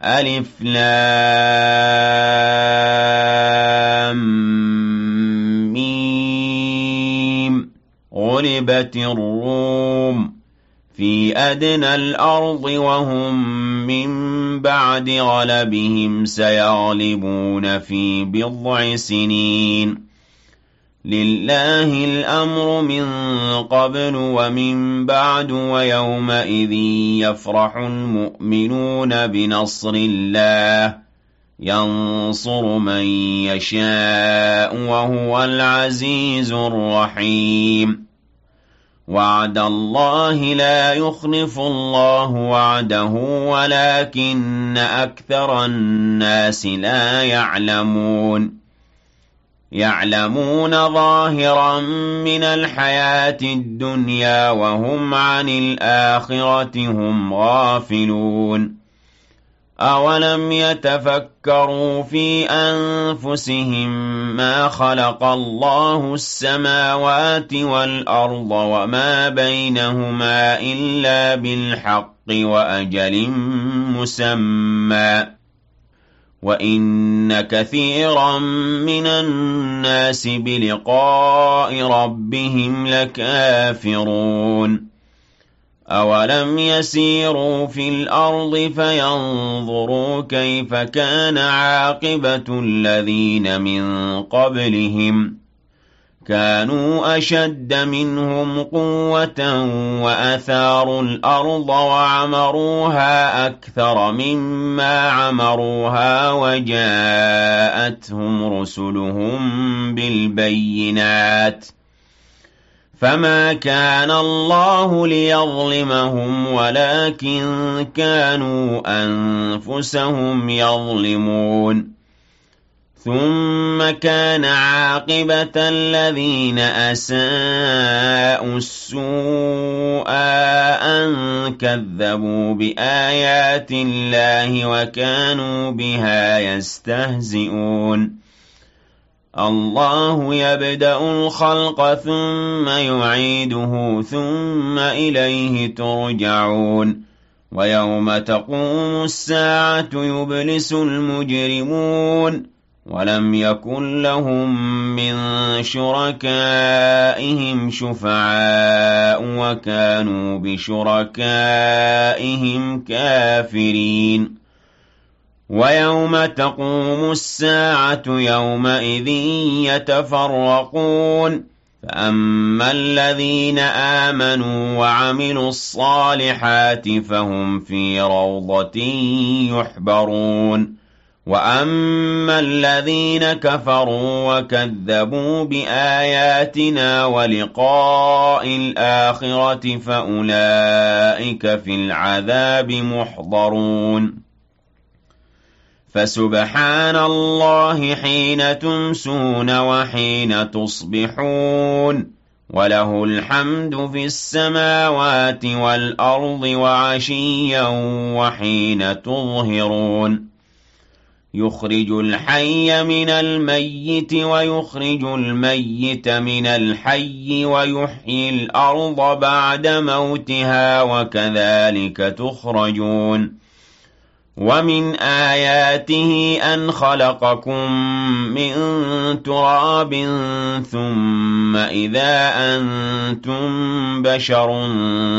ألف لام ميم غلبت الروم في أدنى الأرض وهم من بعد غلبهم سيغلبون في بضع سنين لله الأمر من قبل ومن بعد ويومئذ يفرح المؤمنون بنصر الله ينصر من يشاء وهو العزيز الرحيم وعد الله لا يخلف الله وعده ولكن أكثر الناس لا يعلمون ظاهرا من الحياة الدنيا وهم عن الآخرة هم غافلون أولم يتفكروا في أنفسهم ما خلق الله السماوات والأرض وما بينهما إلا بالحق وأجل مسمى وإن كثيرا من الناس بلقاء ربهم لكافرون أولم يسيروا في الأرض فينظروا كيف كان عاقبة الذين من قبلهم كانوا أشد منهم قوة وأثاروا الأرض وعمروها أكثر مما عمروها وجاءتهم رسلهم بالبينات فما كان الله ليظلمهم ولكن كانوا أنفسهم يظلمون ثم كان عاقبة الذين أساءوا السوء أن كذبوا بآيات الله وكانوا بها يستهزئون الله يبدأ الخلق ثم يعيده ثم إليه ترجعون ويوم تقوم الساعة يبلس المجرمون ولم يكن لهم من شركائهم شفعاء وكانوا بشركائهم كافرين ويوم تقوم الساعة يومئذ يتفرقون فأما الذين آمنوا وعملوا الصالحات فهم في روضة يحبرون وأما الذين كفروا وكذبوا بآياتنا ولقاء الآخرة فأولئك في العذاب محضرون فسبحان الله حين تمسون وحين تصبحون وله الحمد في السماوات والأرض وعشيا وحين تظهرون يخرج الحي من الميت ويخرج الميت من الحي ويحيي الأرض بعد موتها وكذلك تخرجون ومن آياته أن خلقكم من تراب ثم إذا أنتم بشر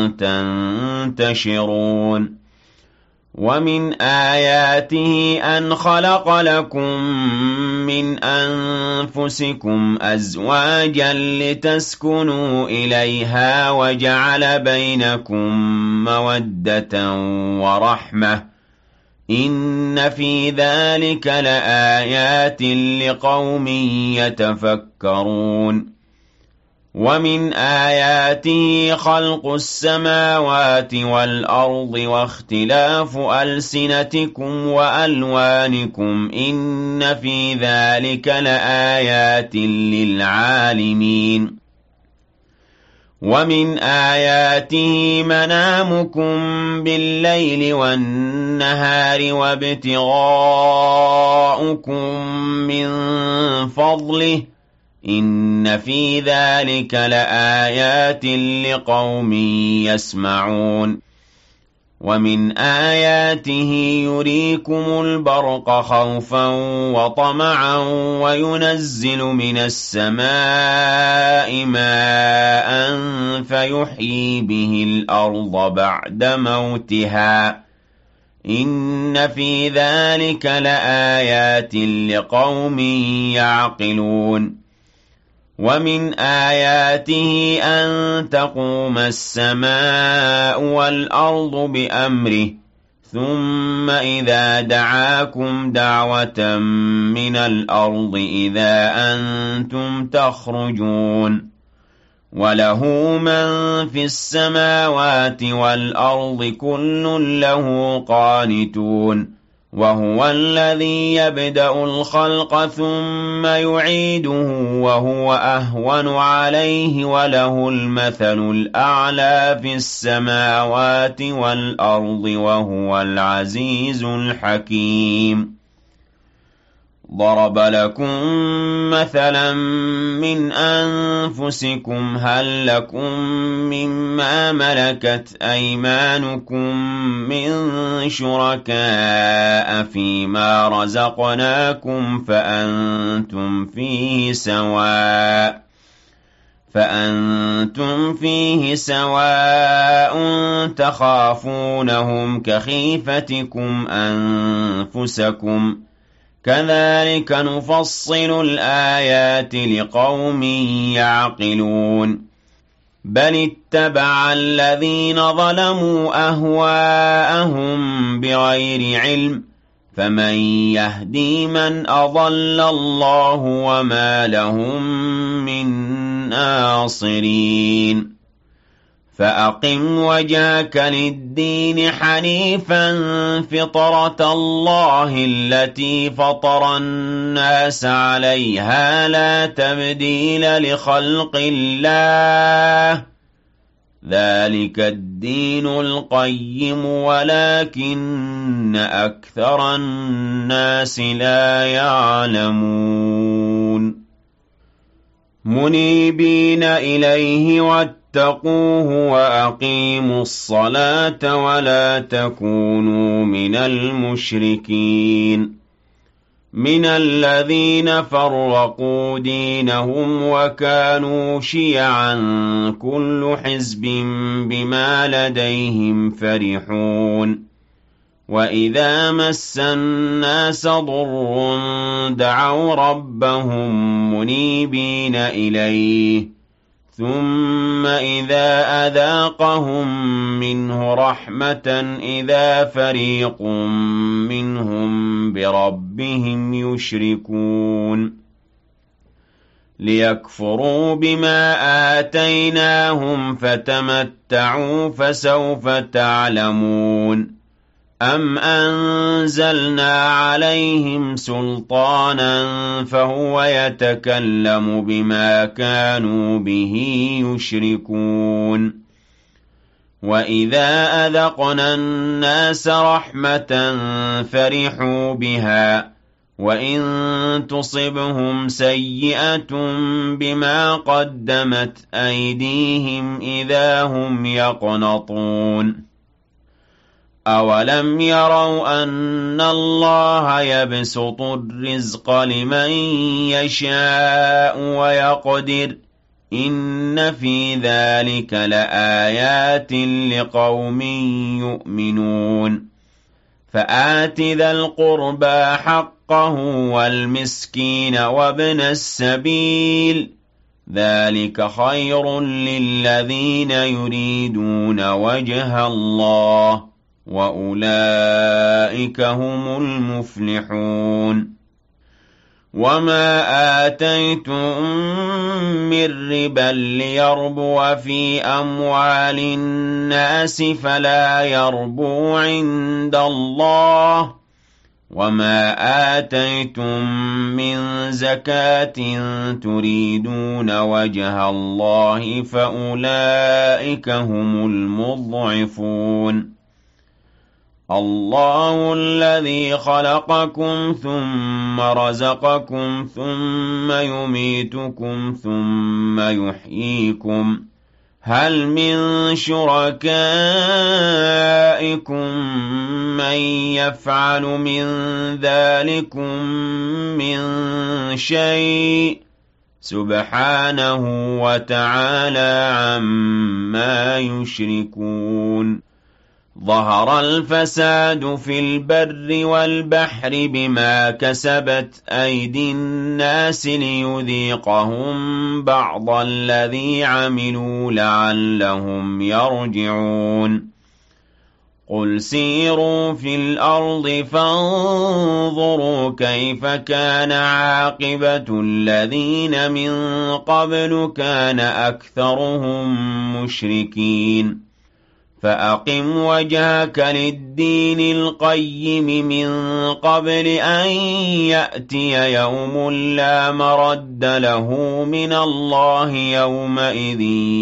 تنتشرون ومن آياته أن خلق لكم من أنفسكم أزواجا لتسكنوا إليها وجعل بينكم مودة ورحمة إن في ذلك لآيات لقوم يتفكرون ومن آياته خلق السماوات والأرض واختلاف ألسنتكم وألوانكم إن في ذلك لآيات للعالمين ومن آياته منامكم بالليل والنهار وابتغاؤكم من فضله إن في ذلك لآيات لقوم يسمعون ومن آياته يريكم البرق خوفا وطمعا وينزل من السماء ماء فيحيي به الأرض بعد موتها إن في ذلك لآيات لقوم يعقلون ومن آياته أن تقوم السماء والأرض بأمره ثم إذا دعاكم دعوة من الأرض إذا أنتم تخرجون وله من في السماوات والأرض كل له قانتون وهو الذي يبدأ الخلق ثم يعيده وهو أهون عليه وله المثل الأعلى في السماوات والأرض وهو العزيز الحكيم ضرب لكم مثلا من أنفسكم هل لكم مما ملكت أيمانكم من شركاء فيما رزقناكم فأنتم فيه سواء تخافونهم كخيفتكم أنفسكم كذلك نفصل الآيات لقوم يعقلون بل اتبع الذين ظلموا أهواءهم بغير علم فمن يهدي من أضل الله وما لهم من ناصرين فأقم وجهك للدين حنيفا فطرة الله التي فطر الناس عليها لا تبديل لخلق الله ذلك الدين القيم ولكن أكثر الناس لا يعلمون منيبين إليه واتقوه وأقيموا الصلاة ولا تكونوا من المشركين من الذين فرقوا دينهم وكانوا شيعا كل حزب بما لديهم فرحون وإذا مس الناس ضر دعوا ربهم منيبين إليه ثم إذا أذاقهم منه رحمة إذا فريق منهم بربهم يشركون ليكفروا بما آتيناهم فتمتعوا فسوف تعلمون أم أنزلنا عليهم سلطانا فهو يتكلم بما كانوا به يشركون وإذا أذقنا الناس رحمة فرحوا بها وإن تصبهم سيئة بما قدمت أيديهم إذا هم يقنطون أولم يروا أن الله يبسط الرزق لمن يشاء ويقدر إن في ذلك لآيات لقوم يؤمنون فآت ذا القربى حقه والمسكين وابن السبيل ذلك خير للذين يريدون وجه الله وأولئك هم المفلحون وما آتيتم من ربا ليربو في أموال الناس فلا يربو عند الله وما آتيتم من زكاة تريدون وجه الله فأولئك هم المضعفون الله الذي خلقكم ثم رزقكم ثم يميتكم ثم يحييكم هل من شركائكم من يفعل من ذلكم من شيء سبحانه وتعالى عما يشركون ظهر الفساد في البر والبحر بما كسبت أيدي الناس ليذيقهم بعض الذي عملوا لعلهم يرجعون قل سيروا في الأرض فانظروا كيف كان عاقبة الذين من قبل كان أكثرهم مشركين فأقم وجهك للدين القيم من قبل أن يأتي يوم لا مرد له من الله يومئذ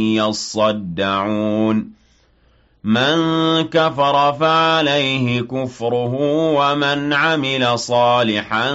يصدعون من كفر فعليه كفره ومن عمل صالحا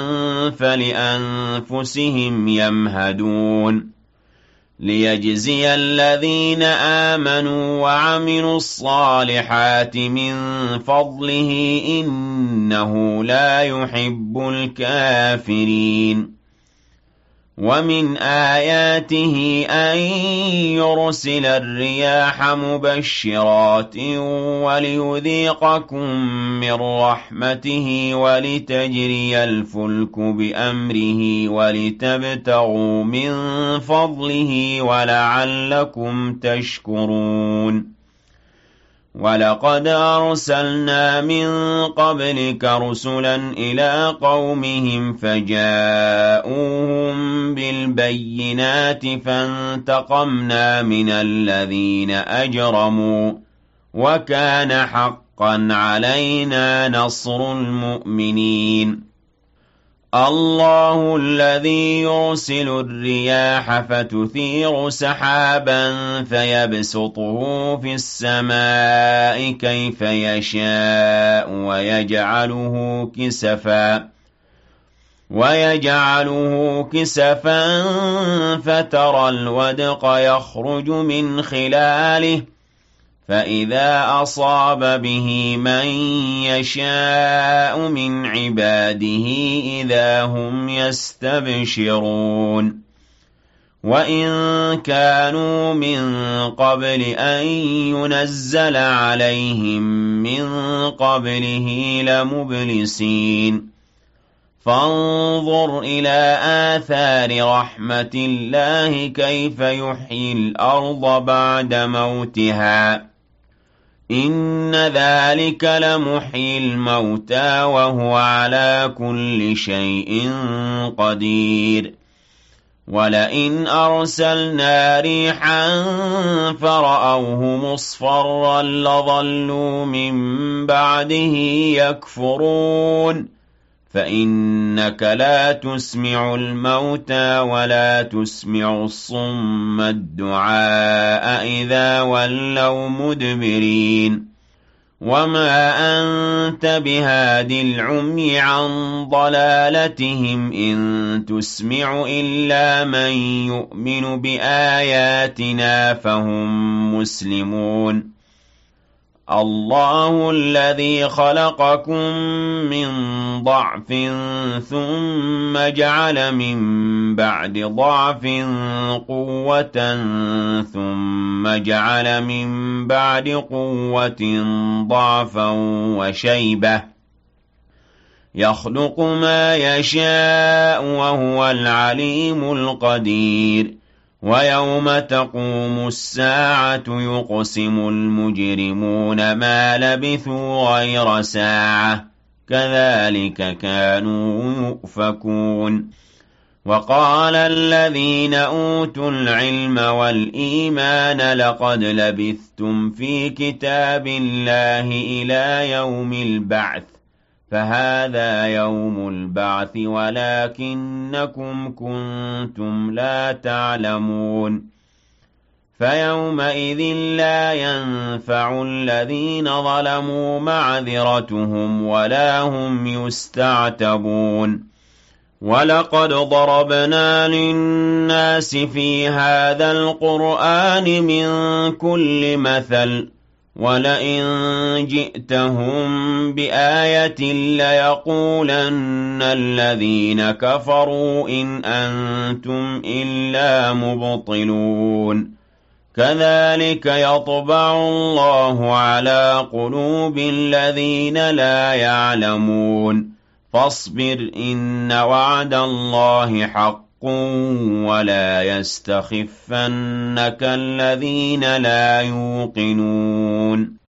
فلأنفسهم يمهدون ليجزي الذين آمنوا وعملوا الصالحات من فضله إنه لا يحب الكافرين ومن آياته أن يرسل الرياح مبشرات وليذيقكم من رحمته ولتجري الفلك بأمره ولتبتغوا من فضله ولعلكم تشكرون ولقد أرسلنا من قبلك رسلا إلى قومهم فجاءوهم بالبينات فانتقمنا من الذين أجرموا وكان حقا علينا نصر المؤمنين الله الذي يرسل الرياح فتثير سحابا فيبسطه في السماء كيف يشاء ويجعله كسفا فترى الودق يخرج من خلاله فإذا أصاب به من يشاء من عباده إذا هم يستبشرون وإن كانوا من قبل أن ينزل عليهم من قبله لمبلسين فانظر إلى آثار رحمة الله كيف يحيي الأرض بعد موتها إن ذلك لمحيي الموتى وهو على كل شيء قدير ولئن أرسلنا ريحا فرأوه مصفرا لظلوا من بعده يكفرون فإنك لا تسمع الموتى ولا تسمع الصم الدعاء إذا ولوا مدبرين وما أنت بهاد العمي عن ضلالتهم إن تسمع إلا من يؤمن بآياتنا فهم مسلمون الله الذي خلقكم من ضعف ثم جعل من بعد ضعف قوة ثم جعل من بعد قوة ضعفا وشيبة يخلق ما يشاء وهو العليم القدير ويوم تقوم الساعة يقسم المجرمون ما لبثوا غير ساعة كذلك كانوا يؤفكون وقال الذين أوتوا العلم والإيمان لقد لبثتم في كتاب الله إلى يوم البعث فهذا يوم البعث ولكنكم كنتم لا تعلمون فيومئذ لا ينفع الذين ظلموا معذرتهم ولا هم يستعتبون وَلَقَدْ ضَرَبْنَا لِلنَّاسِ فِي هَٰذَا الْقُرْآنِ مِن كُلِّ مَثَلٍ ۚ وَلَئِن جِئْتَهُم بِآيَةٍ لَّيَقُولَنَّ الَّذِينَ كَفَرُوا إِنْ أَنتُمْ إِلَّا مُبْطِلُونَ كَذَٰلِكَ يَطْبَعُ اللَّهُ عَلَىٰ قُلُوبِ الَّذِينَ لَا يَعْلَمُونَ فاصبر إن وعد الله حق ولا يستخفنك الذين لا يوقنون